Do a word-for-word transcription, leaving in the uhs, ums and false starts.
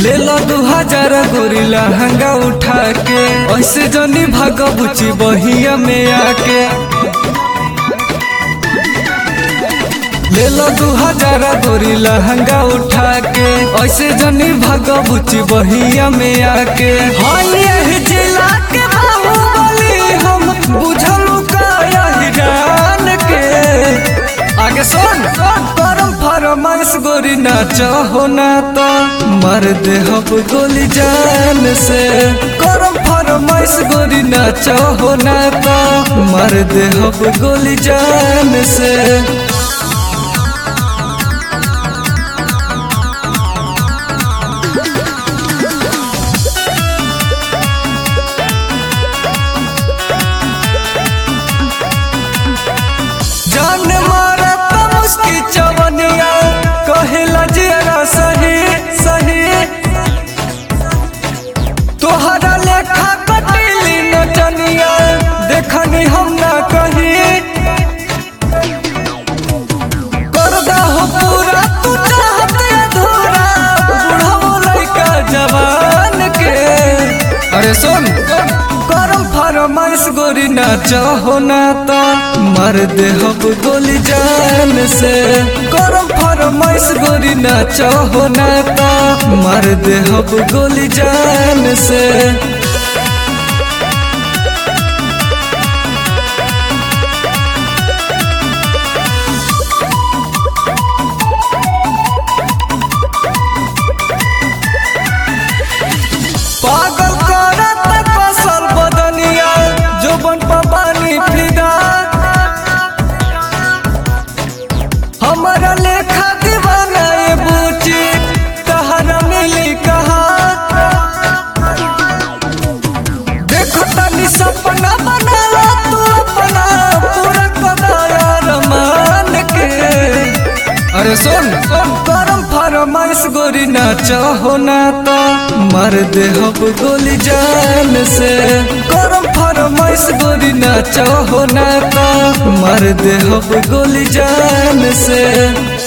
ले लो दू हजार गोरी लहंगा उठा के, ऐसे जनी भाग बुची बहिया में आके। ले लो दू हजार गोरी लहंगा उठा के, ऐसे जनी भाग बुची बहिया में आके। हाँ ये जिला के बाहुबली हम बुझलू का हिरान के। आगे सुन करम फरमाइश गोरी नाच हो ना तो मर दे हब गोली जान से। करम फरमाइश गोरी नाच हो ना तो मर दे हब गोली जान से। जान मारा मुस्की चवनिया कहेला जिया सही सही, तोहरा लेखा कटीली नचनिया देखनी हम ना कहीं। करदा हो पूरा तू चाहते अधूरा बुढ़ाओ लड़का जवान के। अरे सुन करम फरमाइश गोरी नाच हो ना तो मर दे हब गोली जान से। करम फरमाइश गोरी नाच हो ना तो मर दे हब गोली जान से। पागल करत कसल बदनिया जोबन पानी फिदा, हमारा लेखा दीवाना ये बूची तहरा मिली कहा। देखो तनी सपना बनाला तू अपना पूरा कदाया रमान के। अरे सुन करम फरमाइश गोरी नाच हो ना तो मर दे हब गोली जान से। करम फरमाइश गोरी नाच हो ना तो मर दे हब गोली जान से।